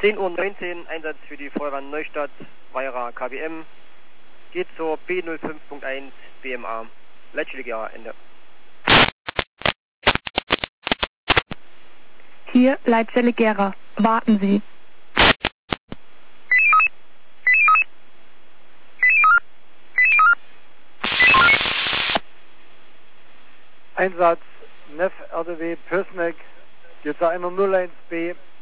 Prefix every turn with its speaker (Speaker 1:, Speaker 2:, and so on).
Speaker 1: 10:19 Uhr, Einsatz für die Feuerwehr Neustadt, Weira KBM, geht zur B05.1 BMA, Leitstelle Ende.
Speaker 2: Hier Leitstelle Gera, warten Sie.
Speaker 3: Einsatz NEF RDW Pößneck, geht zur 101B